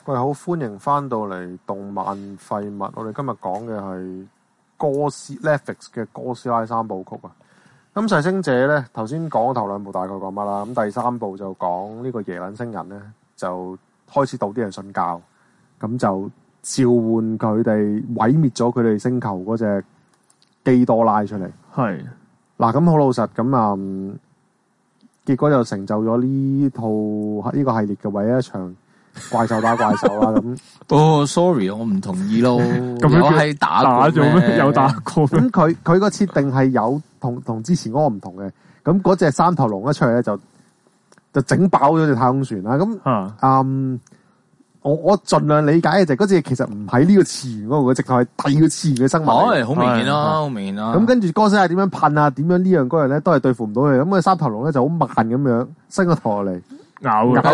喂，好歡迎翻到嚟動漫廢物。我哋今日講嘅係Netflix 嘅哥斯拉三部曲啊。咁噬星者咧，頭先講頭兩部大概講乜啦？咁第三部就講呢個耶撚星人咧，就開始導啲人信教，咁就召喚佢哋毀滅咗佢哋星球嗰隻基多拉出嚟。 係嗱，咁好老實咁結果就成就咗呢套呢個系列嘅唯一一場怪獸打怪獸啦。咁哦 ，sorry， 我唔同意咯。 咁有係打咗咩？有打過咩？ 咁佢個設定係有同之前嗰個唔同嘅。咁嗰隻三頭龍一出嚟咧，就整爆咗隻太空船啦。咁我盡量理解嘅就係嗰隻其實唔喺呢個次元嗰度，佢直頭係第二個次元嘅生物。 好明顯啦，好明顯啦。 咁跟住哥斯拉點樣噴啊？點樣呢樣嗰樣咧，都係對付唔到佢。咁三頭龍咧就好慢咁樣伸個頭落嚟。咬住，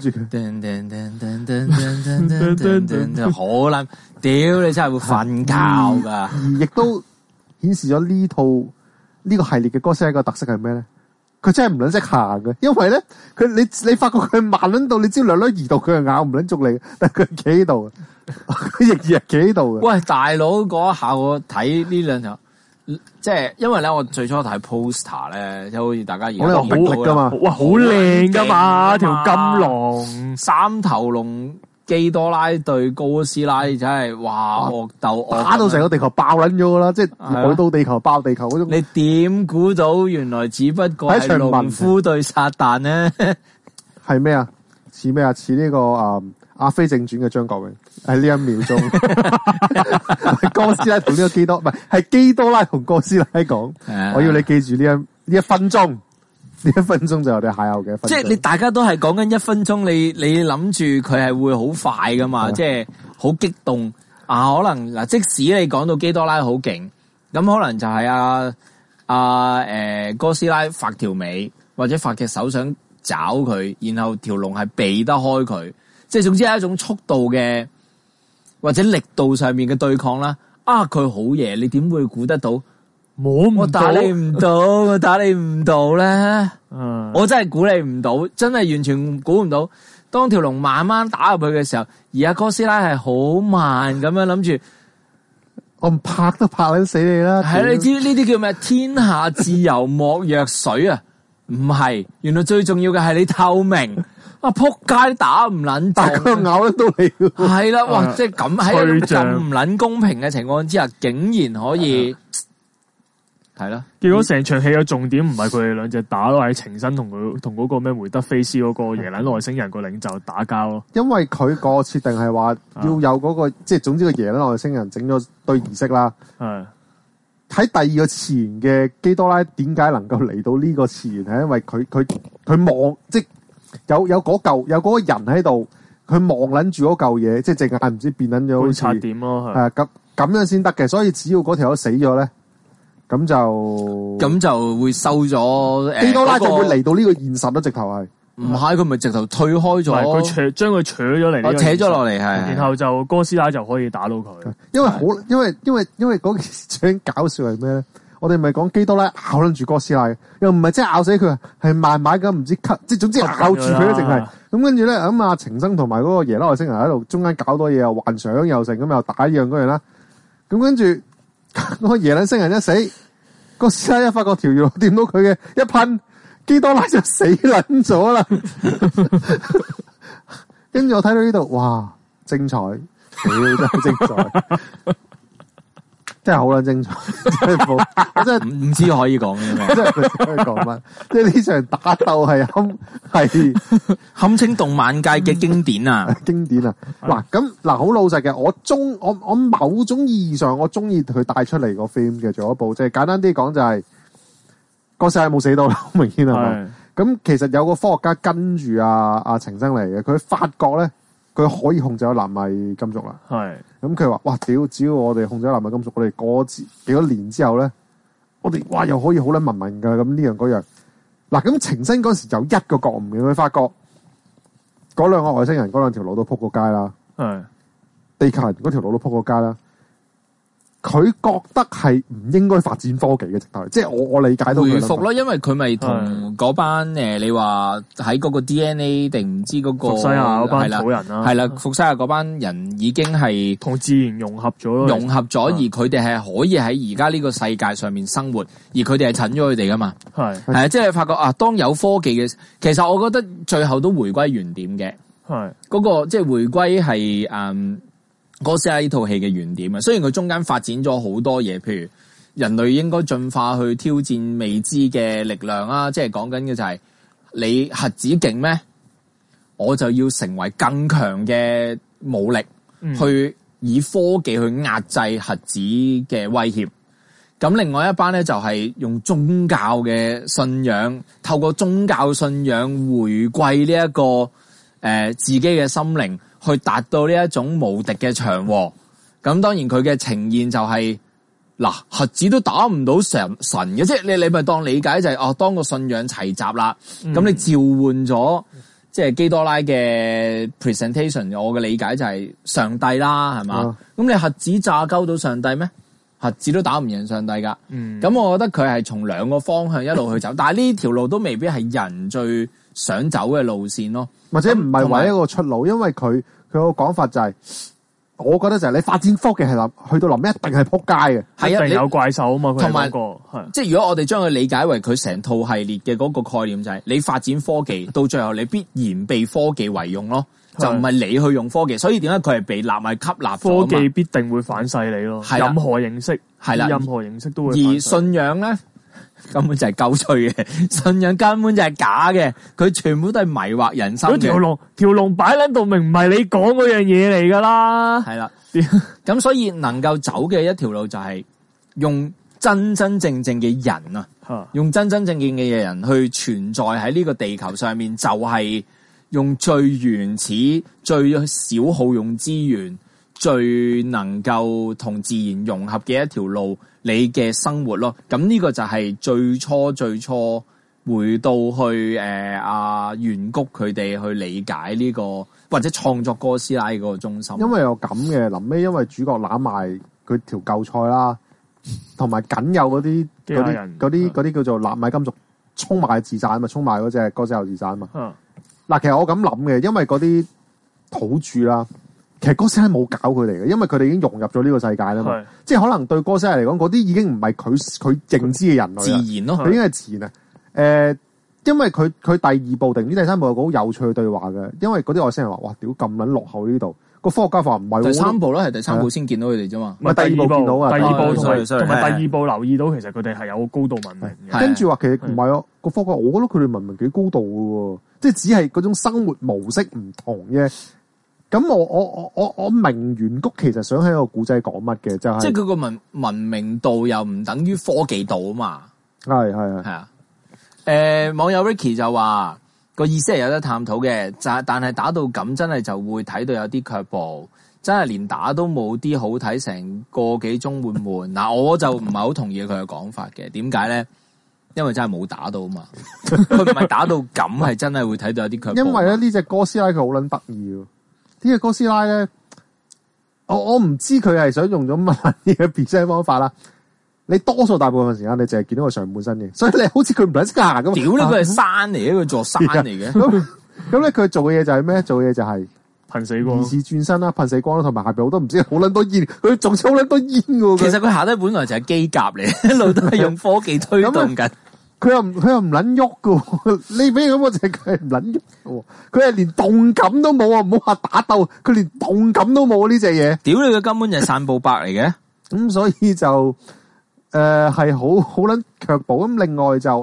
好難屌你真係會瞓覺噶。 而亦都顯示咗呢個系列嘅哥斯拉個特色係咩咧？佢真係唔撚識行嘅，因為咧你發覺佢慢撚到，你只要兩移動佢就咬唔撚捉你，但係佢企喺度，佢亦然係企喺度嘅。 喂，大佬嗰一下我睇呢兩條。即係因為咧，我最初睇 poster 咧，就好似大家而家好力噶嘛， 哇，好靚噶嘛，條金龍三頭龍基多拉對哥斯拉真係哇惡鬥， 打到成個地球爆撚咗噶啦，即係去到地球爆地球嗰種。 你點估到原來只不過係農夫對撒旦咧？ 係咩啊？似咩啊？似呢個阿飛正傳嘅張國榮喺呢一秒鐘，哥斯拉同呢個基多唔係基多拉同哥斯拉講，我要你記住呢一分鐘，呢一分鐘就係我哋邂逅嘅一分鐘。 即係你大家都係講緊一分鐘，你諗住佢係會好快噶嘛？即係好激動啊！可能嗱，即使你講到基多拉好勁，咁可能就係哥斯拉發條尾或者發隻手想找佢，然後條龍係避得開佢。即係總之係一種速度嘅或者力度上面嘅對抗啦。佢好嘢，你點會估得到？我打你唔到，我打你唔到咧。我真係估你唔到，真係完全估唔到。當條龍慢慢打入去嘅時候，而阿哥斯拉係好慢咁樣諗住， 我唔拍都拍撚死你啦。 係你知呢啲叫咩？天下自由莫若水啊！唔係，原來最重要嘅係你透明。仆街打唔撚， 但佢咬得到你。 係啦，哇！即係咁喺咁唔撚公平嘅情況之下，竟然可以係啦。 結果成場戲嘅重點唔係佢哋兩隻打咯，係情深同嗰個咩梅德菲斯嗰個耶撚外星人個領袖打交咯。 因為佢個設定係話要有嗰個，即係總之個耶撚外星人整咗對儀式啦。係喺第二個次元嘅基多拉點解能夠嚟到呢個次元？係因為佢望即有嗰個人喺度，佢望撚住嗰嚿嘢，即係隻眼唔知變撚咗好似察點咯， 係咁樣先得嘅。所以只要嗰條友死咗咧，咁就會收咗基多拉就會嚟到呢個現實咯。直頭係唔係佢咪直頭退開咗？ 佢將佢扯咗嚟， 扯咗落嚟係， 然後就哥斯拉就可以打到佢。 因為嗰件事最搞笑係咩咧？我哋咪講基多拉咬撚住哥斯拉嘅，又唔係真係咬死佢，係慢慢咁唔知咳，即係總之咬住佢咯，淨係咁跟住咧咁情生同埋嗰個耶拉外星人喺度中間搞多嘢，又幻想又成咁又打一樣嗰樣啦。咁跟住嗰個耶拉星人一死，哥斯拉一發覺條魚掂到佢嘅一噴，基多拉就死撚咗啦。跟住我睇到呢度，哇，精彩，真係精彩。真係好撚精彩，真係冇，真係唔知可以講嘅咩？ 真係唔知可以講乜。即係呢場打鬥係堪稱動漫界嘅經典啊！ 經典啊！嗱，好老實嘅，我某種意義上我中意佢帶出嚟個 film 嘅做一部，即係簡單啲講就係哥斯拉冇死到啦，好明顯係嘛？咁其實有個科學家跟住阿程生嚟嘅，佢發覺咧。佢可以控制咗納米金屬啦，係咁佢話：哇屌！只要我哋控制咗納米金屬，我哋過幾多年之後咧，我哋哇又可以好撚文明噶咁呢樣嗰樣。嗱咁程生嗰時有一個覺悟嘅，佢發覺嗰兩個外星人嗰兩條路都撲過街啦，係地球人嗰條路都撲過街啦。 佢覺得係唔應該發展科技嘅直頭，即係我理解到回復咯，因為佢咪同嗰班你話喺嗰個 DNA 定唔知嗰個伏西亞嗰班土人啦， 係啦，伏西亞嗰班人已經係同自然融合咗咯， 而佢哋係可以喺而家呢個世界上面生活，而佢哋係診咗佢哋噶嘛，係啊，即係發覺啊，當有科技嘅，其實我覺得最後都回歸原點嘅，係嗰個即係回歸係哥斯拉呢套戲嘅原點啊，雖然佢中間發展咗好多嘢，譬如人類應該進化去挑戰未知嘅力量啦，即係講緊嘅就係你核子勁咩？我就要成為更強嘅武力，去以科技去壓制核子嘅威脅。咁另外一班咧就係用宗教嘅信仰，透過宗教信仰回歸呢一個自己嘅心靈。去達到呢一種無敵嘅祥和，咁當然佢嘅呈現就係核子都打唔到神嘅，即係你咪當理解就係當個信仰齊集啦，咁你召喚咗即係基多拉嘅 presentation， 我嘅理解就係上帝啦，係嘛？咁你核子炸鳩到上帝咩？核子都打唔贏上帝噶，咁我覺得佢係從兩個方向一路去走，但係呢條路都未必係人最想走嘅路線咯。 或者唔係唯一一個出路，因為佢個講法就係，我覺得就係你發展科技係去到臨一定係撲街嘅， 係啊， 一定有怪獸啊嘛，佢同埋係即係如果我哋將佢理解為佢成套系列嘅嗰個概念就係，你發展科技到最後你必然被科技為用咯，就唔係你去用科技，所以點解佢係被納米吸納咗？ 科技必定會反噬你咯，任何形式係啦， 任何形式都會反噬。 而信仰咧，根本就係鳩吹嘅，信仰根本就係假嘅，佢全部都係迷惑人心嘅。 條龍擺喺度，明唔係你講嗰樣嘢嚟噶啦。 係啦，咁所以能夠走嘅一條路就係用真真正正嘅人啊，用真真正正嘅人去存在喺呢個地球上面，就係用最原始、最少耗用資源、最能夠同自然融合嘅一條路。你嘅生活咯，咁呢個就係最初回到去圓谷佢哋去理解呢個或者創作哥斯拉嗰個中心。 因為有咁嘅臨尾，因為主角攬埋佢條舊菜啦，同埋僅有嗰啲叫做納米金屬衝埋自殺啊嘛，衝埋嗰隻哥斯拉自殺啊嘛。嗱，其實我咁諗嘅，因為嗰啲土著啦。其實哥斯拉冇搞佢哋嘅，因為佢哋已經融入咗呢個世界啦嘛。即係可能對哥斯拉嚟講，嗰啲已經唔係佢認知嘅人類， 自然咯， 佢已經係自然啊。因為佢第二部定唔知第三部有個好有趣嘅對話嘅，因為嗰啲外星人話：哇，屌咁撚落後呢度！個科學家話唔係。第三部啦，係第三部先見到佢哋啫嘛。 唔係第二部見到啊， 第二部同埋第二部留意到，其實佢哋係有高度文明嘅。 跟住話其實唔係啊，個科學家，我覺得佢哋文明幾高度嘅喎，即係只係嗰種生活模式唔同啫。咁我明圓谷其實想喺個古仔講乜嘅，就係即係佢個文明度又唔等於科技度啊嘛。 係啊。網友 Ricky 就話個意思係有得探討嘅，但係打到咁真係就會睇到有啲卻步，真係連打都冇啲好睇，成個幾鐘會悶。嗱，我就唔係好同意佢嘅講法嘅。點解咧？因為真係冇打到嘛，佢唔係打到咁，係真係會睇到有啲卻步。 因為咧呢隻哥斯拉佢好撚得意喎。呢隻哥斯拉咧，我唔知佢係想用咗乜嘢嘅變身方法啦。你多數大部分時間你淨係見到佢上半身嘅，所以你好似佢唔撚識行咁。 屌呢個係山嚟嘅，佢座山嚟嘅。 咁咧佢做嘅嘢就係咩？做嘅嘢就係噴死光， 疑似轉身啦，噴死光啦，同埋下邊好多唔知好撚多煙，佢仲好撚多煙嘅。 其實佢下低本來就係機甲嚟，一路都係用科技推動緊。 佢又唔撚喐嘅，你俾咁我就係佢係唔撚喐嘅，佢係連動感都冇啊！唔好話打鬥，佢連動感都冇呢隻嘢。 屌你，佢根本就係散步伯嚟嘅。 咁所以就係好撚卻步。咁另外就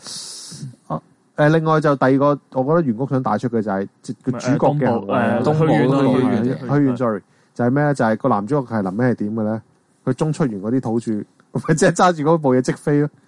另外就第二個，我覺得圓谷想帶出嘅就係個主角嘅行為。虛遠 sorry，就係咩咧？就係個男主角係臨尾係點嘅咧？佢中出完嗰啲土著，咪即係揸住嗰部嘢即飛咯。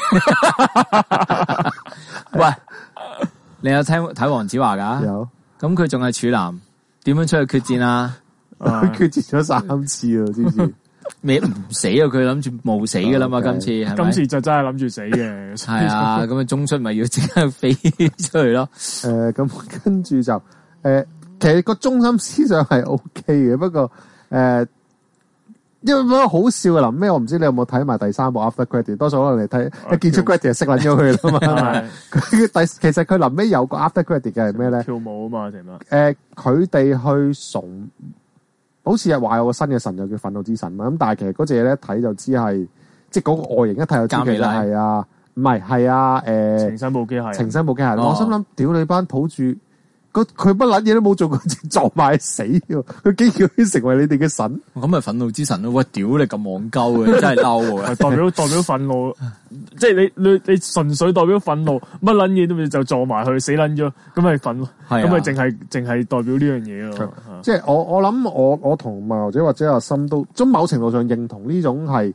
喂，你有睇黃子華噶？ 有。咁佢仲係處男，點樣出去決戰啊？ 佢決戰咗3次啊，知唔知？ 未唔死啊？佢諗住冇死噶啦嘛，今次係咪？ 今次就真係諗住死嘅。 係啊，咁啊中出咪要即刻飛出去咯。 咁跟住就其實個中心思想係 OK 嘅，不過因為好笑嘅臨尾，我唔知你有冇睇埋第3部 After Credit， 多數可能你睇一見出 credit 就識撚咗佢啦嘛。其實佢臨尾有個 After Credit 嘅係咩咧？ 跳舞啊嘛，定乜？ 佢哋去崇，好似係話有個新嘅神就叫憤怒之神嘛。咁但係其實嗰隻嘢咧睇就知係，即係嗰個外形一睇就知其實係啊，唔係係啊， 情深部機械， 情深部機械。我心諗，屌你班土著！佢乜撚嘢都冇做過，直撞埋死喎！佢竟然要成為你哋嘅神， 咁咪憤怒之神咯！喂，屌你咁戇鳩嘅，真係嬲喎！ 代表憤怒，即係你純粹代表憤怒，乜撚嘢都就撞埋去死撚咗，咁咪憤怒，咁咪淨係代表呢樣嘢咯。 即係我諗我同埋或者阿森都，從某程度上認同呢種係，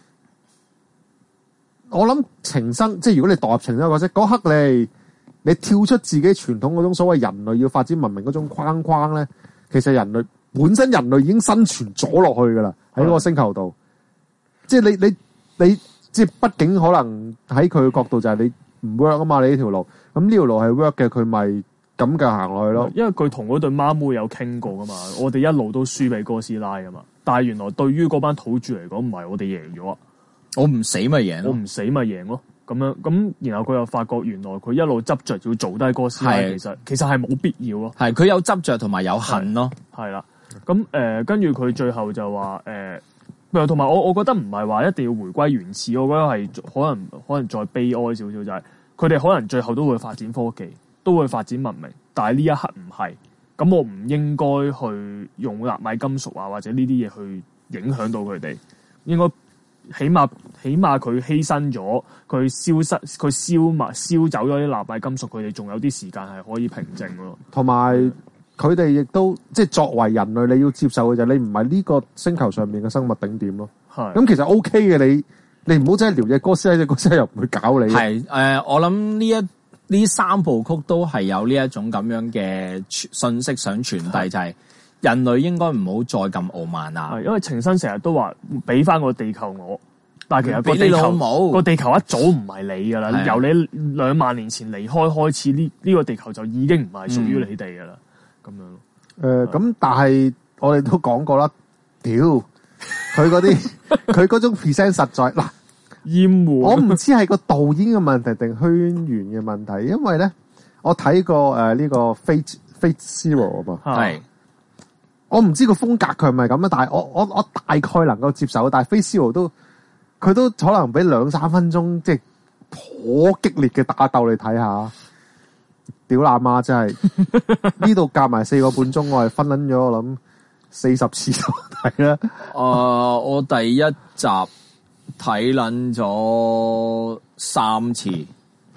我諗情生，即係如果你代入情生角色，嗰刻你跳出自己傳統嗰種所謂人類要發展文明嗰種框框咧，其實本身人類已經生存咗落去噶啦，喺嗰個星球度。即係你即係畢竟可能喺佢嘅角度就係你唔 work 啊嘛，你呢條路，咁呢條路係 work 嘅，佢咪咁嘅行落去咯。因為佢同嗰對孖妹有傾過噶嘛，我哋一路都輸俾哥斯拉噶嘛，但係原來對於嗰班土著嚟講唔係，我哋贏咗， 我唔死咪贏咯， 我唔死咪贏咯。咁樣咁，然後佢又發覺原來佢一路執着要做低哥斯拉，其實係冇必要咯。 係佢有執着同埋有恨咯。係啦， 咁跟住佢最後就話同埋我覺得唔係話一定要回歸原始，我覺得係可能再悲哀少少，就係佢哋可能最後都會發展科技，都會發展文明，但係呢一刻唔係。咁我唔應該去用納米金屬啊或者呢啲嘢去影響到佢哋，應該。起碼佢犧牲咗，佢燒走咗啲納米金屬，佢哋仲有啲時間係可以平靜咯。同埋佢哋亦都即係作為人類，你要接受嘅就係你唔係呢個星球上面嘅生物頂點咯。係咁，其實 OK 嘅，你唔好真係撩隻哥斯拉，隻哥斯拉又唔會搞你。係我諗呢3部曲都係有呢一種咁樣嘅信息想傳遞，就係。人類應該唔好再咁傲慢啊！因為情深成日都話俾翻個地球我，但係其實個地球一早唔係你噶啦，由你2萬年前離開開始，呢個地球就已經唔係屬於你哋噶啦，咁樣。咁但係我哋都講過啦，屌佢嗰啲佢嗰種 present 實在嗱厭惡，我唔知係個導演嘅問題定圈源嘅問題，因為咧我睇過呢個 Fate Zero 啊嘛，係。我唔知個風格佢係咪咁啊，但係我大概能夠接受，但係 Fate Zero 佢都可能俾2-3分鐘，即係頗激烈嘅打鬥你睇下，屌喇媽真係呢度夾埋4個半鐘，我係分捻咗我諗40次睇啦。我第一集睇捻咗3次，第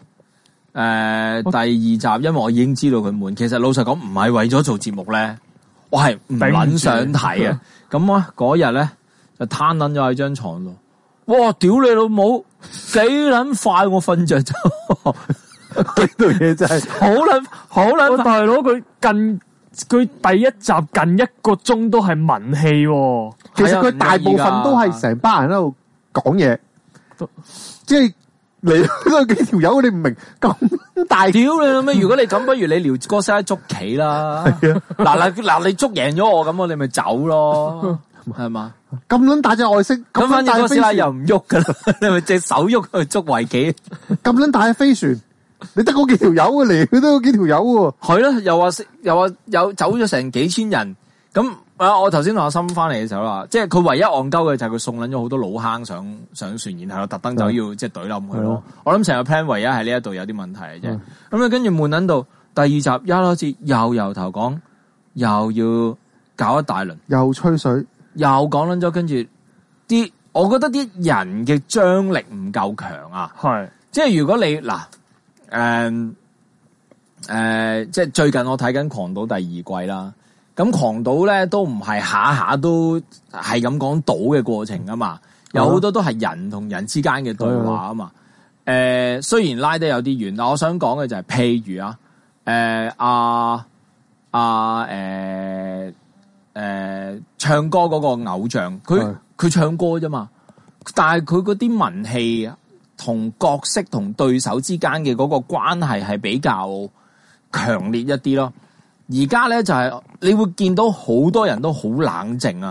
二集因為我已經知道佢悶，其實老實講唔係為咗做節目咧。我係唔撚想睇啊！咁啊嗰日咧就攤撚咗喺張床度，哇！屌你老母，幾撚快我瞓着咗，呢度嘢真係好撚！大佬佢第一集近1個鐘都係文戲，其實佢大部分都係成班人喺度講嘢，即係。嚟都幾條友，你唔明咁大屌你老咩？如果你咁，不如你撩哥斯拉捉棋啦。嗱，你捉贏咗我，咁我哋咪走咯，係嘛？咁撚大隻外星，咁反正哥斯拉又唔喐噶啦，你咪隻手喐去捉圍棋。咁撚大嘅飛船，你得嗰幾條友嘅嚟，佢都有幾條友喎。係啦，又話有走咗成幾千人咁。我頭先同阿森翻嚟嘅時候啦，即係佢唯一戇鳩嘅就係佢送捻咗好多老坑上船，然後特登就要即係懟冧佢咯。我諗成個 plan 唯一係呢一度有啲問題嘅啫。咁跟住悶捻到第2集一開始又由頭講，又要搞一大輪，又吹水，又講捻咗，跟住我覺得啲人嘅張力唔夠強啊。係，即係如果你即係最近我睇緊《狂島》第2季啦。咁狂島咧都唔係下下都係咁講島嘅過程啊嘛，有好多都係人同人之間嘅對話啊嘛。雖然拉得有啲遠，但我想講嘅就係譬如唱歌嗰個偶像，佢唱歌啫嘛，但係佢嗰啲文戲同角色同對手之間嘅嗰個關係係比較強烈一啲咯。而家咧就係你會見到好多人都好冷靜啊，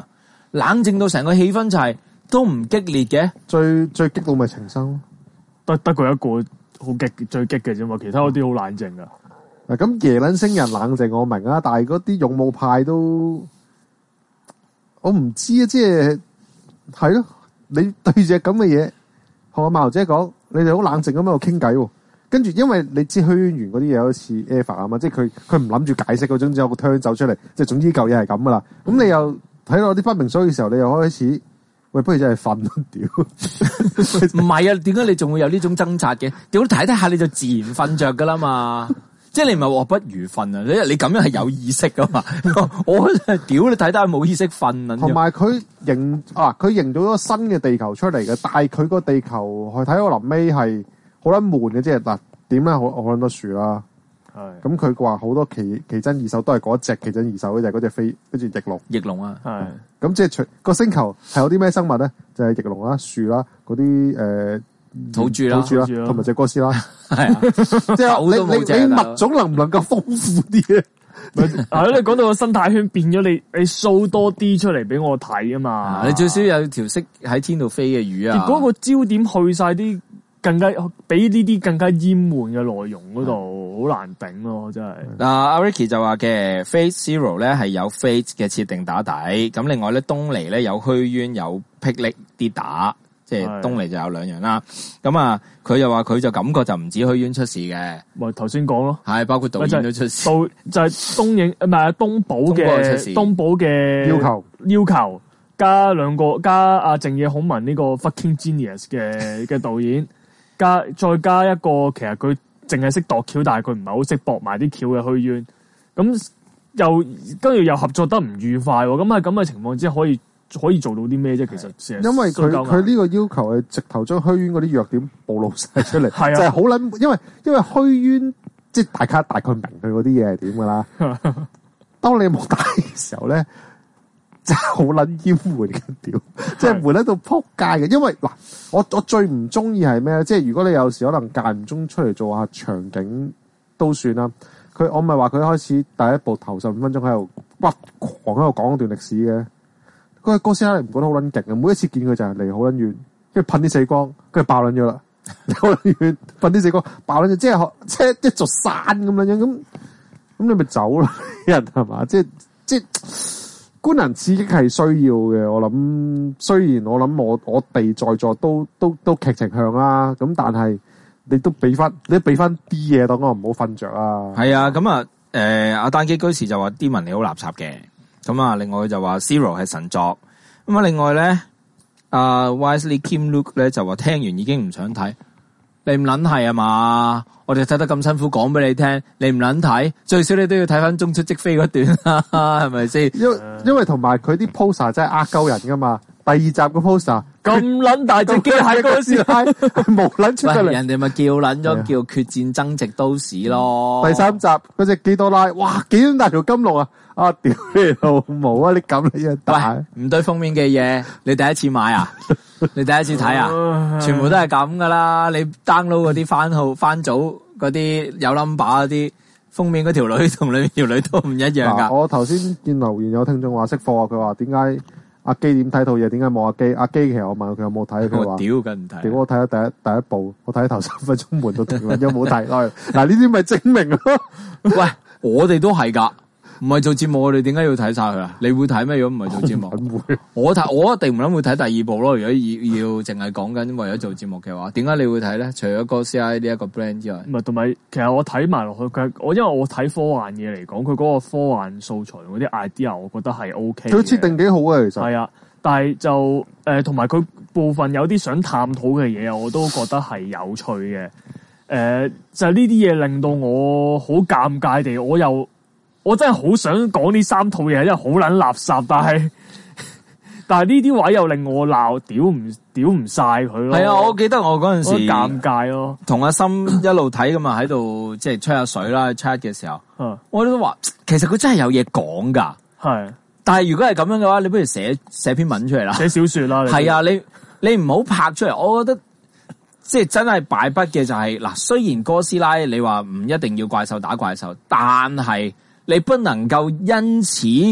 冷靜到成個氣氛就係都唔激烈嘅。 最激到咪情深咯， 得佢一個好激最激嘅啫嘛，其他嗰啲好冷靜噶。 嗱咁耶撚星人冷靜我明啊，但係嗰啲勇武派都我唔知啊，即係咯，你對隻咁嘅嘢，學阿馬姐講，你哋好冷靜咁喺度傾偈喎。跟住，因為你知虛淵玄嗰啲嘢好似 Eva 啊嘛，即係佢唔諗住解釋嗰種，之後個 turn 走出嚟，即係總之嚿嘢係咁噶啦。咁你又睇到啲不明所以嘅時候，你又開始喂，不如真係瞓咯，屌！ 唔係啊，點解你仲會有呢種掙扎嘅？屌睇睇下你就自然瞓着噶啦嘛。即係你唔係話不如瞓啊？你咁樣係有意識噶嘛？我屌你睇得冇意識瞓啊！ 同埋佢佢營造咗個新嘅地球出嚟嘅，但係佢個地球去睇到臨尾係好撚悶嘅，即係嗱點咧？好撚多樹啦， 係咁佢話好多奇珍異獸都係嗰隻奇珍異獸，就係嗰隻飛跟住翼龍。 翼龍啊， 係咁即係除個星球係有啲咩生物咧？就係翼龍啦、樹啦、嗰啲土著啦， 同埋隻哥斯拉。 係啊， 即係你物種能唔能夠豐富啲咧？ 係咯，你講到個生態圈變咗，你 show 多啲出嚟俾我睇啊嘛！ 你最少有條識喺天度飛嘅魚啊！ 結果個焦點去晒啲更加比呢啲更加厭悶嘅內容嗰度，好難頂咯，真係。 嗱，阿 Ricky 就話嘅 Fate Zero 咧係有 Fate 嘅設定打底，咁另外咧東尼咧有虛淵有霹靂啲打。即係東尼就有兩樣啦，咁啊佢又話佢就感覺就唔止虛淵出事嘅， 咪頭先講咯， 係包括導演都出事， 就係東寶嘅要求，加阿正野孔文呢個 fucking genius 嘅導演，再加一個其實佢淨係識度橋，但係佢唔係好識駁埋啲橋嘅虛淵，咁跟住又合作得唔愉快喎，咁喺咁嘅情況之下可以做到啲咩啫？其實因為佢呢個要求係直頭將虛淵嗰啲弱點暴露晒出嚟， 係啊， 就係好撚，因為虛淵即係大概明佢嗰啲嘢係點噶啦。當你冇打嘅時候咧，真係好撚厭悶嘅屌，即係悶喺度撲街嘅。因為嗱，我最唔中意係咩咧？即係如果你有時可能間唔中出嚟做下場景都算啦。我咪話佢開始第一部頭15分鐘喺度狂喺度講一段歷史嘅。嗰個哥斯拉你唔覺得好撚勁啊？每一次見佢就係離好撚遠，跟住噴啲死光，跟住爆撚咗啦，好撚遠噴啲死光，爆撚咗，即係一座山咁樣樣，咁你咪走咯，人係嘛？即係官能刺激係需要嘅。我諗雖然我哋在座都劇情向啦，咁但係你都俾翻啲嘢，等我唔好瞓着啊。 係啊，咁啊，阿單機居士就話啲文理好垃圾嘅。咁啊，另外佢就話 Zero 係神作，咁啊，另外咧，Wisely Kim Luke 咧就話聽完已經唔想睇，你唔撚係啊嘛？我哋睇得咁辛苦講俾你聽，你唔撚睇，最少你都要睇翻中出即飛嗰段啦，係咪先？ 因為同埋佢啲 poster 真係呃鳩人噶嘛，第2集嘅 poster 咁撚大隻機械哥斯拉冇撚出嚟， 人哋咪叫撚咗叫決戰增值都市咯。 第3集嗰隻基多拉，哇，幾咁大條金龍啊！啊！屌你老母啊！你咁你一打唔對封面嘅嘢，你第一次買啊？你第一次睇啊？全部都係咁噶啦！你 download 嗰啲番組嗰啲有 number 嗰啲封面嗰條女同裏面條女都唔一樣噶。 我頭先見留言有聽眾話識貨啊，佢話點解阿基點睇套嘢？點解冇阿基？阿基其實我問佢有冇睇，佢話屌梗唔睇。 屌我睇咗第一部，我睇頭3分鐘悶到停啦，有冇睇？嗱呢啲咪證明咯。 喂，我哋都係噶。唔係做節目，我哋點解要睇晒佢啊？你會睇咩？如果唔係做節目，我一定唔諗會睇第2部咯。如果要淨係講緊為咗做節目嘅話，點解你會睇咧？除咗哥斯拉呢一個 brand 之外， 唔係同埋，其實我睇埋落去，因為我睇科幻嘢嚟講，佢嗰個科幻素材嗰啲 idea，我覺得係 OK。 佢設定幾好啊，其實係啊，但係就同埋佢部分有啲想探討嘅嘢，我都覺得係有趣嘅。就係呢啲嘢令到我好尷尬地，我真係好想講呢3套嘢，因為好撚垃圾，但係呢啲位又令我鬧，屌唔晒佢咯。係啊，我記得我嗰陣時尷尬咯， 同阿森一路睇咁啊，喺度即係吹下水啦 chat 嘅時候，我都話其實佢真係有嘢講噶。係，但係如果係咁樣嘅話，你不如寫篇文出嚟啦，寫小說啦。 係啊，你唔好拍出嚟。我覺得即係真係敗筆嘅就係嗱，雖然哥斯拉你話唔一定要怪獸打怪獸，但係你不能夠因此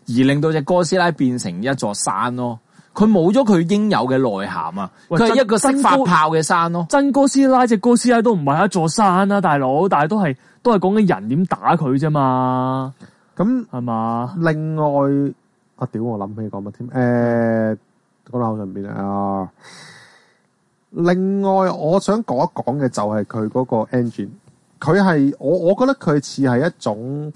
而令到隻哥斯拉變成一座山咯。佢冇咗佢應有嘅內涵啊！佢係一個識發炮嘅山咯。 真哥斯拉隻哥斯拉都唔係一座山啊，大佬，但係都係講緊人點打佢啫嘛。 咁係嘛？ 另外屌我諗起講乜添？講到口上邊啊。另外我想講一講嘅就係佢嗰個 engine， 佢係我覺得佢似係一種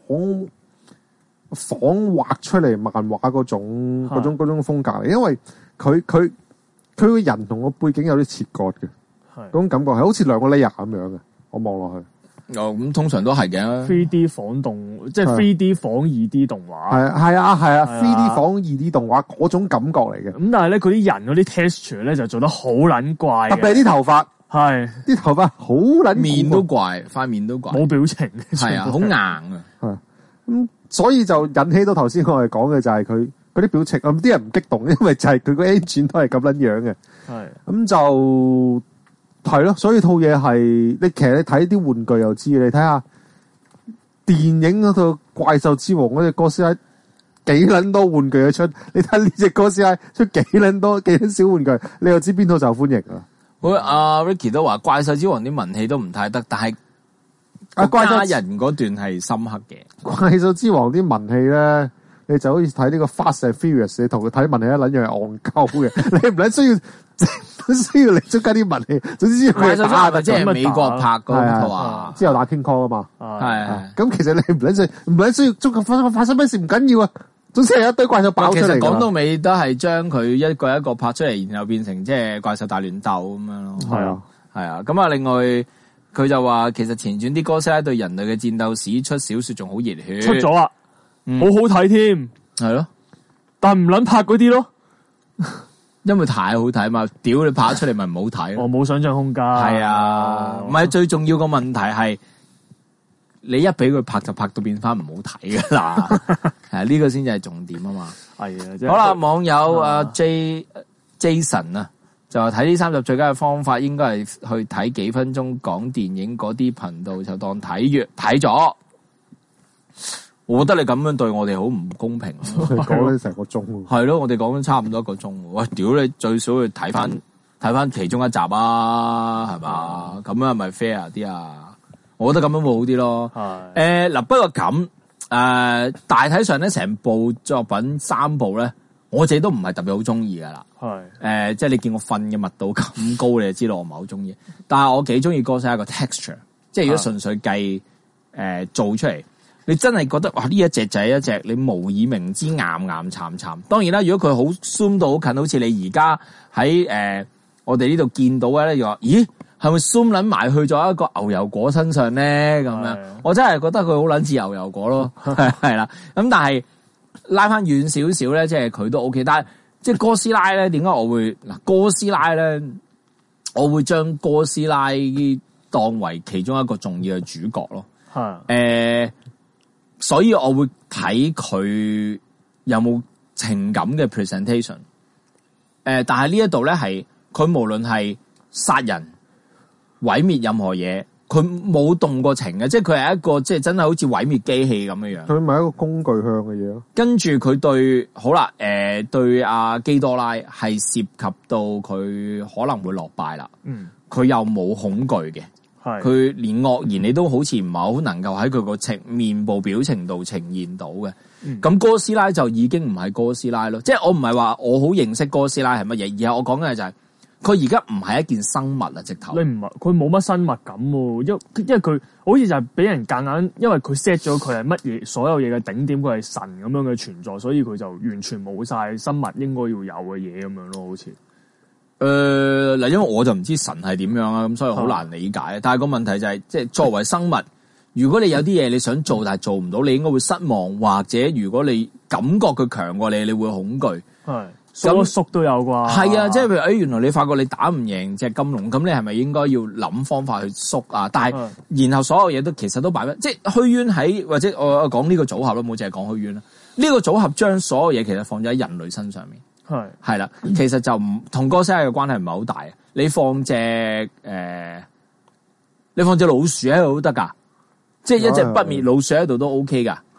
仿畫出嚟漫畫嗰種風格嚟，因為佢個人同個背景有啲切割嘅，嗰種感覺係好似兩個 layer 咁樣嘅。我望落去， 咁通常都係嘅。 3D 仿動，即係 3D 仿 2D 動畫。 係啊 3D 仿 2D 動畫嗰種感覺嚟嘅。 咁但係咧，佢啲人嗰啲 texture 咧就做得好撚怪， 特別係啲頭髮，啲頭髮好撚面都怪，塊面都怪， 冇表情。 係啊，好硬啊。 係咁。所以就引起到頭先我哋講嘅就係佢嗰啲表情，啲人唔激動，因為就係佢個 engine 都係咁撚樣嘅。係咁就係咯，所以套嘢係其實你睇啲玩具又知，你睇下電影嗰套怪獸之王嗰隻哥斯拉幾撚多玩具嘅出，你睇呢隻哥斯拉出幾撚小玩具，你又知邊套受歡迎啊？ 阿 Ricky 都話怪獸之王啲文戲都唔太得，但係。怪獸人嗰段係深刻嘅。 怪獸之王啲文戲咧，你就好似睇呢個 Fast and Furious， 你同佢睇文戲一撚樣係戇鳩嘅，你唔撚需要你中間啲文戲，總之怪獸之王即係美國拍嗰套啊， 之後打 King Kong 啊嘛， 係咁其實你唔撚需要中間發生咩事唔緊要啊，總之係一堆怪獸爆出嚟。 其實講到尾都係將佢一個一個拍出嚟，然後變成即係怪獸大亂鬥咁樣咯。係啊，咁啊，另外。佢就話其實前傳啲哥斯拉對人類嘅戰鬥史出小說仲好熱血， 出咗啦，好好睇添， 係咯， 但唔撚拍嗰啲咯， 因為太好睇嘛，屌你拍出嚟咪唔好睇咯， 我冇想象空間， 係啊，唔係最重要個問題係你一俾佢拍就拍到變翻唔好睇噶啦，係呢個先至係重點啊嘛， 係啊， 好啦，網友阿 Jason 啊。就話睇呢3集最佳嘅方法，應該係去睇幾分鐘講電影嗰啲頻道，就當睇咗。我覺得你咁樣對我哋好唔公平。 講咗成個鐘， 係咯，我哋講咗差唔多1個鐘。喂，屌你最少去睇翻其中一集啊，係嘛？咁樣係咪 fair 啲啊？我覺得咁樣會好啲咯。嗱，不過咁大體上咧，成部作品3部咧。我自己都唔係特別好中意噶啦，即係你見我瞓嘅密度咁高，你就知道我唔係好中意。但係我幾中意哥斯拉個 texture， 即係如果純粹計做出嚟，你真係覺得哇呢一隻就係一隻你無以名之岩岩慘慘。當然啦，如果佢好 zoom 到好近，好似你而家喺我哋呢度見到嘅咧，又話咦係咪 zoom 撚埋去咗一個牛油果身上咧？咁樣我真係覺得佢好撚似牛油果咯，係啦。咁但係。拉翻遠少少咧，即係佢都 OK，但係即係哥斯拉咧，點解我會哥斯拉咧？我會將哥斯拉當為其中一個重要嘅主角咯。所以我會睇佢有冇情感嘅 presentation。但係呢一度咧係佢無論係殺人、毀滅任何嘢。佢冇動過情嘅，即係佢係一個即係真係好似毀滅機器咁樣樣。佢咪一個工具向嘅嘢咯。跟住佢對好啦，對阿基多拉係涉及到佢可能會落敗啦。佢又冇恐懼嘅，佢連惡言你都好似唔係好能夠喺佢個面部表情度呈現到嘅。咁哥斯拉就已經唔係哥斯拉咯，即係我唔係話我好認識哥斯拉係乜嘢，而係我講嘅就係。佢而家唔係一件生物啊，直頭。你唔係佢冇乜生物感喎，因為佢好似就係俾人夾硬，因為佢 set 咗佢係乜嘢，所有嘢嘅頂點，佢係神咁樣嘅存在，所以佢就完全冇晒生物應該要有嘅嘢咁樣咯，好似。嗱，因為我就唔知神係點樣啊，咁所以好難理解。但係個問題就係，即係作為生物，如果你有啲嘢你想做但係做唔到，你應該會失望，或者如果你感覺佢強過你，你會恐懼。係。縮都有啩，係啊，即係譬如原來你發覺你打唔贏隻金龍，咁你係咪應該要諗方法去縮啊？但係然後所有嘢都其實都擺翻，即係虛淵喺或者我講呢個組合咯，冇淨係講虛淵啦。呢個組合將所有嘢其實放咗喺人類身上面，係啦，其實就唔同哥斯拉嘅關係唔係好大啊。你放隻老鼠喺度都得噶，即係一隻不滅老鼠喺度都 OK 噶。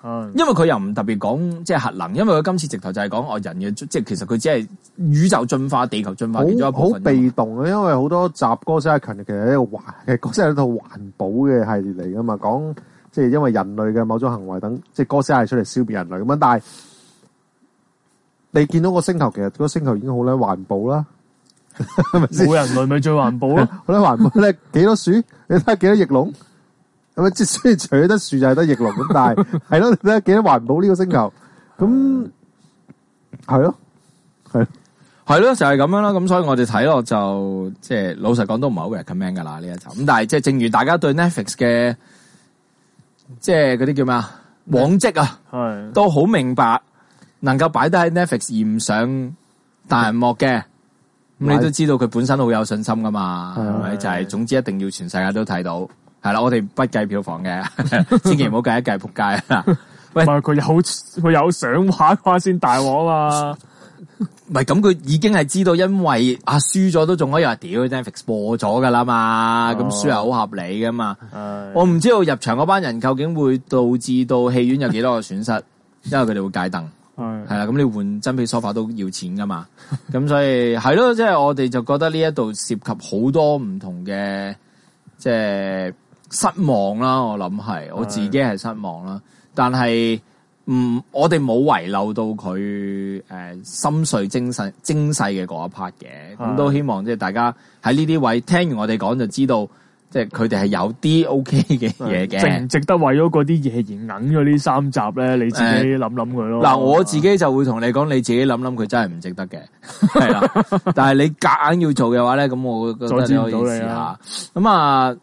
因為佢又唔特別講即係核能，因為佢今次直頭就係講人嘅，即係其實佢只係宇宙進化、地球進化其中一部分。 好被動啊，因為好多集哥斯拉強其實係一個其實哥斯拉係一套環保嘅系列嚟噶嘛，講即係因為人類嘅某種行為等，即係哥斯拉係出嚟消滅人類咁樣，但係你見到個星球，其實個星球已經好撚環保啦，係咪先？ 冇人類咪最環保咯， 好撚環保咧，幾多樹？你睇下幾多翼龍？咁啊，即係雖然除咗得樹就係得翼龍咁，但係係咯，你睇下幾多環保呢個星球？咁係咯， 係咯，就係咁樣啦。咁所以我哋睇落就即係老實講都唔係好 recommend 噶啦呢一集。咁但係即係正如大家對 Netflix 嘅即係嗰啲叫咩啊往績啊， 係都好明白能夠擺得喺 Netflix 而唔上大銀幕嘅，咁你都知道佢本身好有信心噶嘛，係咪？就係總之一定要全世界都睇到。係啦，我哋不計票房嘅，千祈唔好計一計仆街啊！喂， 佢有上畫嘅話先大鑊啊！ 唔係咁，佢已經係知道，因為輸咗都仲可以話屌 Netflix 播咗噶啦嘛，咁輸係好合理噶嘛。我唔知道入場嗰班人究竟會導致到戲院有幾多個損失，因為佢哋會戒燈。係啦，咁你換真皮梳化都要錢噶嘛，咁所以係咯，即係我哋就覺得呢一度涉及好多唔同嘅即係失望啦，我諗係我自己係失望啦，但係我哋冇遺漏到佢心碎精細嘅嗰一 part 嘅，咁都希望即係大家喺呢啲位聽完我哋講就知道，即係佢哋係有啲 OK 嘅嘢嘅， 值唔值得為咗嗰啲嘢而硬咗呢3集咧？你自己諗諗佢咯。 嗱，我自己就會同你講，你自己諗諗佢真係唔值得嘅，係啦。但係你夾硬要做嘅話咧，咁我覺得你可以試下。咁啊。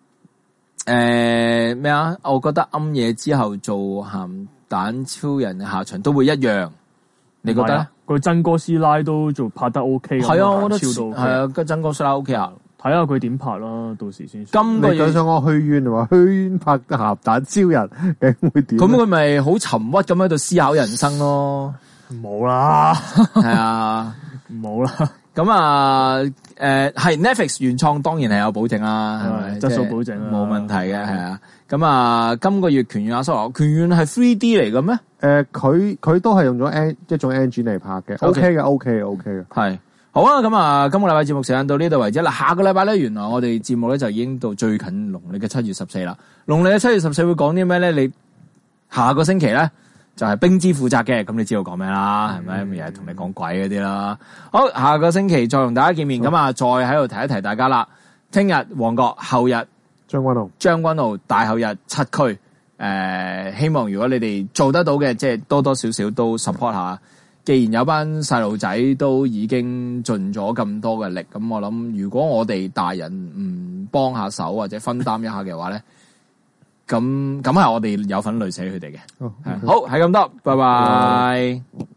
咩啊？我覺得暗夜之後做鹹蛋超人嘅下場都會一樣，你覺得咧？ 佢真哥斯拉都做拍得 OK， 係啊，我覺得超到係啊，個真哥斯拉 OK 啊， 睇下佢點拍啦，到時先。 今個月上個虛淵話虛淵拍鹹蛋超人，究竟會點？ 咁佢咪好沉鬱咁喺度思考人生咯？ 冇啦， 係啊， 冇啦。 咁啊，係 Netflix 原創當然係有保證啦，係咪？ 質素保證啦， 冇問題嘅，係啊。咁啊，今個月拳願阿蘇羅，拳願係 3D 嚟嘅咩？ 佢都係用咗一種 engine 嚟拍嘅 ，OK 嘅，OK 嘅。 係好啊，咁啊，今個禮拜節目時間到呢度為止啦。下個禮拜咧，原來我哋節目咧就已經到最近農曆嘅7月14啦。農曆嘅7月14會講啲咩咧？你下個星期咧？就係冰之負責嘅，咁你知道講咩啦？係咪？又係同你講鬼嗰啲啦。好，下個星期再同大家見面，咁啊，再喺度提一提大家啦。聽日旺角，後日將軍澳， 大後日7區。希望如果你哋做得到嘅，即係多多少少都 support 下。既然有班細路仔都已經盡咗咁多嘅力，咁我諗，如果我哋大人唔幫下手或者分擔一下嘅話咧。咁係我哋有份累死佢哋嘅，好係咁多，拜拜。